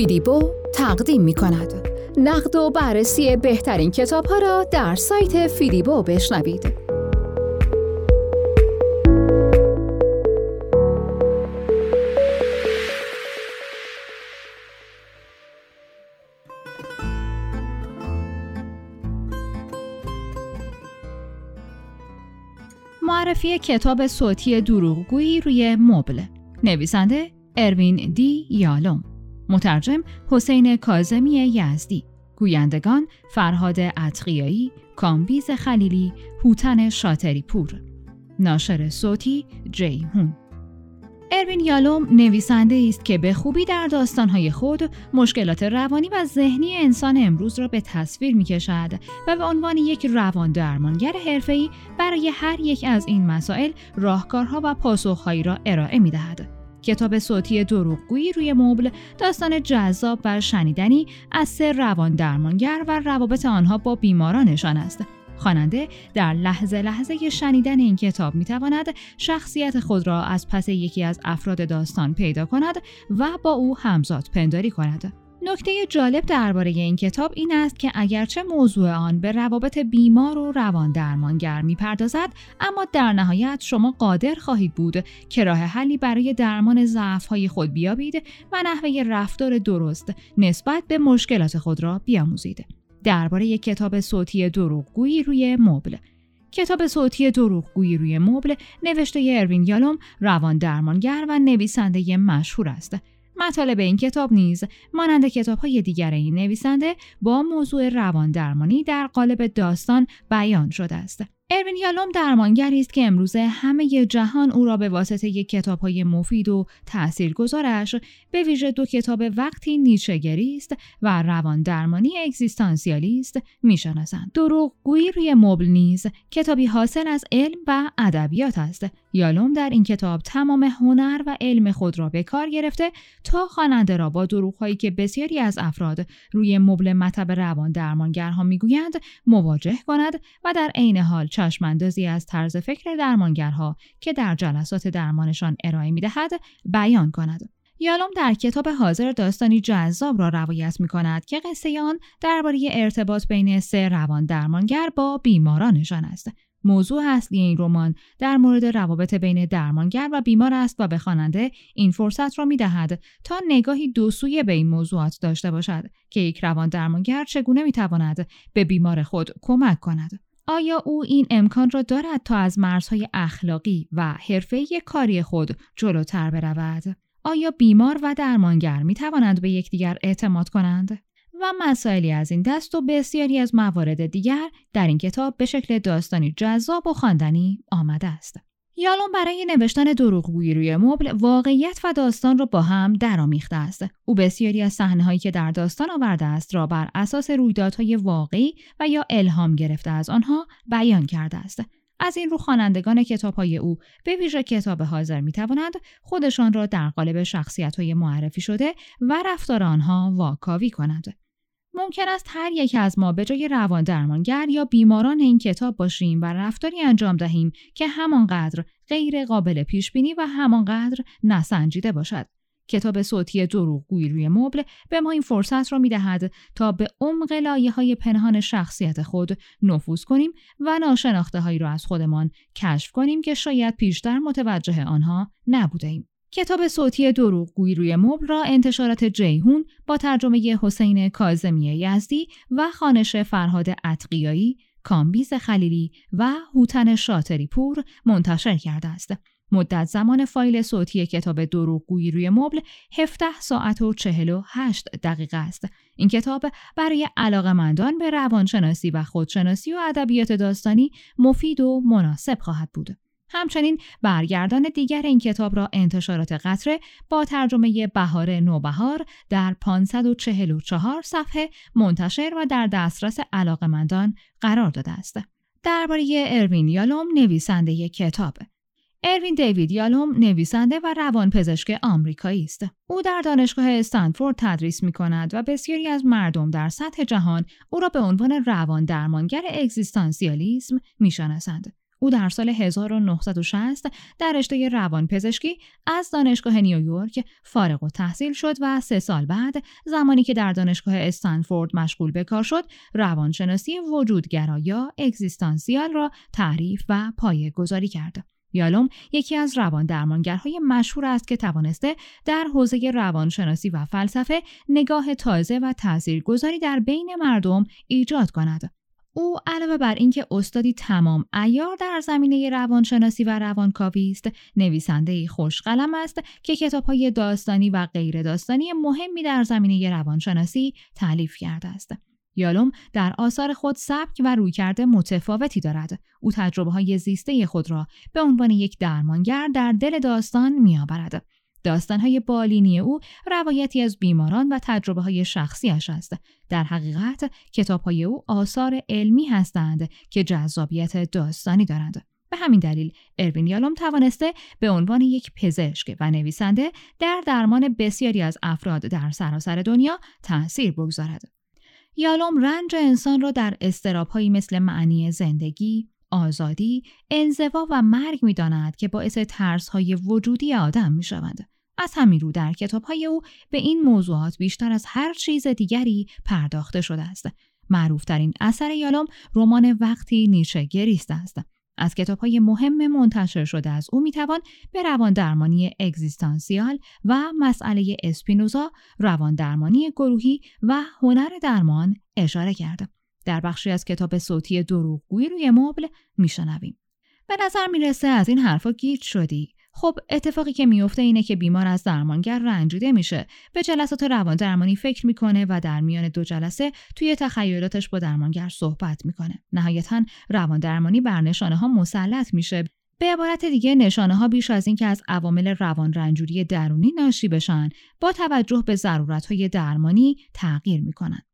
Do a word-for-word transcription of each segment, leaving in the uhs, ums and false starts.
فیلیبو تقدیم می کند. نقد و بررسی بهترین کتاب ها را در سایت فیلیبو بشنوید. معرفی کتاب صوتی دروغگویی روی مبل. نویسنده اروین دی یالوم. مترجم حسین کاظمی یزدی. گویندگان فرهاد اتقیایی، کامبیز خلیلی، هوتن شاطری پور. ناشر صوتی جیهون. اروین یالوم نویسنده است که به خوبی در داستان‌های خود مشکلات روانی و ذهنی انسان امروز را به تصویر می‌کشد و به عنوان یک روان درمانگر حرفه‌ای برای هر یک از این مسائل راهکارها و پاسخ‌هایی را ارائه می‌دهد. کتاب صوتی دروغگویی روی مبل داستان جذاب و شنیدنی از سه روان درمانگر و روابط آنها با بیمارانشان است. خواننده در لحظه لحظه شنیدن این کتاب می‌تواند شخصیت خود را از پس یکی از افراد داستان پیدا کند و با او همزاد پنداری کند. نکته جالب درباره این کتاب این است که اگرچه موضوع آن به روابط بیمار و روان درمانگر می‌پردازد، اما در نهایت شما قادر خواهید بود که راه حلی برای درمان ضعف‌های خود بیابید و نحوه رفتار درست نسبت به مشکلات خود را بیاموزید. درباره یک کتاب صوتی دروغگویی روی مبل. کتاب صوتی دروغگویی روی مبل نوشته اروین یالوم روان درمانگر و نویسنده مشهور است. مطالب این کتاب نیز مانند کتاب‌های دیگر این نویسنده با موضوع روان درمانی در قالب داستان بیان شده است. اروین یالوم درمانگری است که امروزه همه جهان او را به واسطه یک کتاب‌های مفید و تاثیرگذارش، به ویژه دو کتاب وقتی نیچه‌گری است و روان درمانی اگزیستانسیالیست می‌شناسند. دروغگویی روی مبل نیز کتابی حاصل از علم و ادبیات است. یالوم در این کتاب تمام هنر و علم خود را به کار گرفته تا خواننده را با دروغ‌هایی که بسیاری از افراد روی مبل مطب روان درمانگرها می‌گویند مواجه کند و در عین حال چشم‌اندازی از طرز فکر درمانگرها که در جلسات درمانشان ارائه می‌دهد بیان کند. یالوم در کتاب حاضر داستانی جذاب را روایت می‌کند که قصه آن درباره ارتباط بین سه روان درمانگر با بیمارانشان است. موضوع اصلی این رمان در مورد روابط بین درمانگر و بیمار است و به خواننده این فرصت را می‌دهد تا نگاهی دوسویه به این موضوعات داشته باشد که یک روان درمانگر چگونه می‌تواند به بیمار خود کمک کند. آیا او این امکان را دارد تا از مرزهای اخلاقی و حرفه‌ای کاری خود جلوتر برود؟ آیا بیمار و درمانگر می توانند به یکدیگر اعتماد کنند؟ و مسائلی از این دست و بسیاری از موارد دیگر در این کتاب به شکل داستانی جذاب و خواندنی آمده است. یالوم برای نوشتن دروغگویی روی مبل واقعیت و داستان را با هم درآمیخته است. او بسیاری از صحنه‌هایی که در داستان آورده است را بر اساس رویدادهای واقعی و یا الهام گرفته از آنها بیان کرده است. از این رو خوانندگان کتاب‌های او به ویژه کتاب حاضر می‌توانند خودشان را در قالب شخصیت‌های معرفی شده و رفتار آنها واکاوی کنند. ممکن است هر یک از ما به جای روان درمانگر یا بیماران این کتاب باشیم و رفتاری انجام دهیم که همانقدر غیر قابل پیشبینی و همانقدر نسنجیده باشد. کتاب صوتی دروغگویی روی مبل به ما این فرصت را می‌دهد تا به عمق لایه‌های پنهان شخصیت خود نفوذ کنیم و ناشناخته‌هایی را از خودمان کشف کنیم که شاید پیشتر متوجه آنها نبودیم. کتاب صوتی دروغگویی روی مبل را انتشارات جیهون با ترجمه حسین کاظمی یزدی و خوانش فرهاد اتقیایی، کامبیز خلیلی و هوتن شاطری پور منتشر کرده است. مدت زمان فایل صوتی کتاب دروغگویی روی مبل هفده ساعت و چهل و هشت دقیقه است. این کتاب برای علاقه‌مندان به روانشناسی و خودشناسی و ادبیات داستانی مفید و مناسب خواهد بود. همچنین برگردان دیگر این کتاب را انتشارات قطره با ترجمه بهار نوبهار در پانصد و چهل و چهار صفحه منتشر و در دسترس علاقه‌مندان قرار داده است. درباره اروین یالوم نویسنده کتاب. اروین دیوید یالوم نویسنده و روانپزشک آمریکایی است. او در دانشگاه استنفورد تدریس می‌کند و بسیاری از مردم در سطح جهان او را به عنوان روان درمانگر اگزیستانسیالیسم می‌شناسند. او در سال هزار و نهصد و شصت در رشته روانپزشکی از دانشگاه نیویورک فارغ التحصیل شد و سه سال بعد زمانی که در دانشگاه استنفورد مشغول به کار شد، روانشناسی وجودگرا یا اگزیستانسیال را تعریف و پایه‌گذاری کرد. یالوم یکی از روان درمانگرهای مشهور است که توانسته در حوزه روانشناسی و فلسفه نگاه تازه و تاثیرگذاری در بین مردم ایجاد کند. او علاوه بر اینکه استادی تمام عیار در زمینه روانشناسی و روانکاوی است، نویسنده‌ای خوشقلم است که کتاب‌های داستانی و غیر داستانی مهمی در زمینه روانشناسی تألیف کرده است. یالوم در آثار خود سبک و رویکرد متفاوتی دارد. او تجربه‌های زیسته خود را به عنوان یک درمانگر در دل داستان می‌آورد. داستان‌های بالینی او روایتی از بیماران و تجربه‌های شخصیش است. در حقیقت کتاب‌های او آثار علمی هستند که جذابیت داستانی دارند. به همین دلیل اروین یالوم توانسته به عنوان یک پزشک و نویسنده در درمان بسیاری از افراد در سراسر دنیا تأثیر بگذارد. یالوم رنج انسان را در اضطراب‌هایی مثل معنی زندگی، آزادی، انزوا و مرگ می‌داند که باعث ترس‌های وجودی آدم می‌شوند. از همین رو در کتاب‌های او به این موضوعات بیشتر از هر چیز دیگری پرداخته شده است. معروف‌ترین اثر یالوم رمان وقتی نیچه گریست است. از کتاب‌های مهم منتشر شده از او می‌توان به رواندرمانی اگزیستانسیال و مسئله اسپینوزا، رواندرمانی گروهی و هنر درمان اشاره کرد. در بخشی از کتاب صوتی دروغگویی روی مبل میشنویم. به نظر میرسه از این حرفا گیج شدی. خب اتفاقی که میفته اینه که بیمار از درمانگر رنجیده میشه، به جلسات روان درمانی فکر میکنه و در میان دو جلسه توی تخیلاتش با درمانگر صحبت میکنه. نهایتاً روان درمانی بر نشانه ها مسلط میشه. به عبارت دیگه نشانه ها بیش از این که از عوامل روان رنجوری درونی ناشی بشن، با توجه به ضرورت‌های درمانی تغییر میکنن.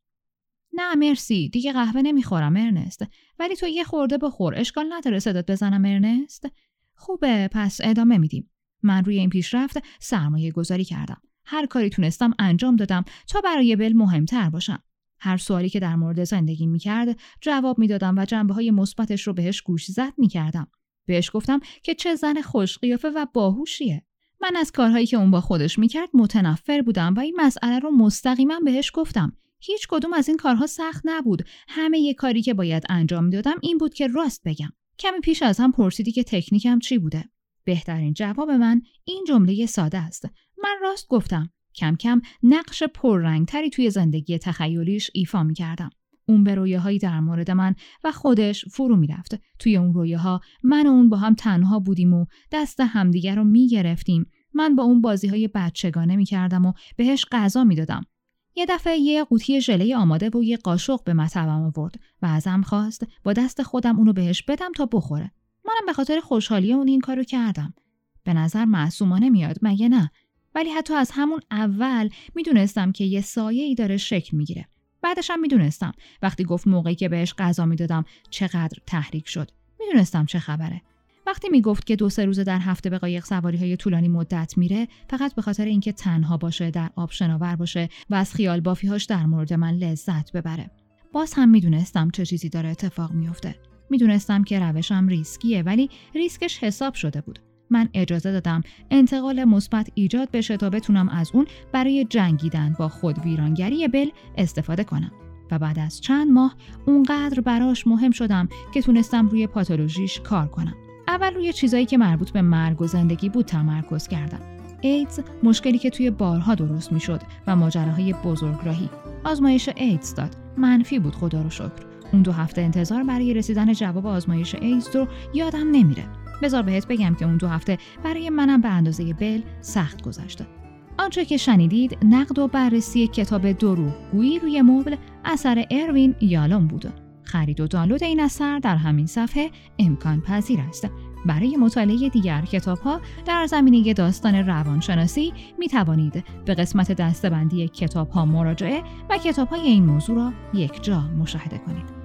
نه مرسی، دیگه قهوه نمیخورم ارنست، ولی تو یه خورده بخور، اشکال نداره صدات بزنم ارنست؟ خوبه، پس ادامه میدیم. من روی این پیشرفت سرمایه گذاری کردم. هر کاری تونستم انجام دادم تا برای بل مهمتر باشم. هر سوالی که در مورد زندگی میکرد جواب میدادم و جنبه‌های مثبتش رو بهش گوش زد میکردم. بهش گفتم که چه زن خوش قیافه و باهوشیه. من از کارهایی که اون با خودش میکرد متنفر بودم و این مسئله رو مستقیما بهش گفتم. هیچ کدوم از این کارها سخت نبود. همه یه کاری که باید انجام میدادم این بود که راست بگم. کمی پیش از هم پرسیدی که تکنیکم چی بوده. بهترین جواب من این جمله ساده است. من راست گفتم. کم کم نقش پررنگتری توی زندگی تخیلیش ایفا می‌کردم. اون به رویاهایی در مورد من و خودش فرو می‌رفت. توی اون رویاها من و اون با هم تنها بودیم و دست همدیگر رو می‌گرفتیم. من با اون بازی‌های بچگانه می‌کردم و بهش غذا می‌دادم. یه دفعه یه قوطی ژله آماده و یه قاشق به مطبم آورد و ازم خواست با دست خودم اونو بهش بدم تا بخوره. منم به خاطر خوشحالی اون این کارو کردم. به نظر معصومانه میاد، مگه نه؟ ولی حتی از همون اول میدونستم که یه سایه‌ای داره شکل میگیره. بعدش هم میدونستم وقتی گفت موقعی که بهش غذا میدادم چقدر تحریک شد. میدونستم چه خبره. وقتی میگفت که دو سه روز در هفته به قایق سواری‌های طولانی مدت میره، فقط به خاطر اینکه تنها باشه، در آب شناور باشه و از خیال بافی‌هاش در مورد من لذت ببره. باز هم میدونستم چه چیزی داره اتفاق میفته. میدونستم که روشم ریسکیه، ولی ریسکش حساب شده بود. من اجازه دادم انتقال مثبت ایجاد بشه تا بتونم از اون برای جنگیدن با خود ویرانگری بل استفاده کنم. و بعد از چند ماه اونقدر براش مهم شدم که تونستم روی پاتولوژیش کار کنم. اول روی چیزایی که مربوط به مرگ و زندگی بود تمرکز کردم. ایدز مشکلی که توی بارها درست میشد و ماجراهای بزرگراهی. آزمایش ایدز داد. منفی بود خدا رو شکر. اون دو هفته انتظار برای رسیدن جواب آزمایش ایدز رو یادم نمیره. بذار بهت بگم که اون دو هفته برای منم به اندازه بل سخت گذشته. آنچه که شنیدید نقد و بررسی کتاب دروغگویی روی مبل اثر اروین یالوم بود. خرید و دانلود این اثر در همین صفحه امکان پذیر است. برای مطالعه دیگر کتاب‌ها در زمینه داستان روانشناسی می توانید به قسمت دسته‌بندی کتاب‌ها مراجعه و کتاب‌های این موضوع را یک جا مشاهده کنید.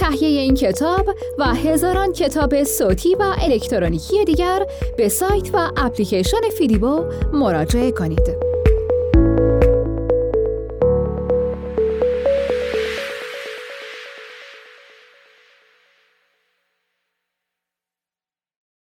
تهیه این کتاب و هزاران کتاب صوتی و الکترونیکی دیگر به سایت و اپلیکیشن فیدیبو مراجعه کنید.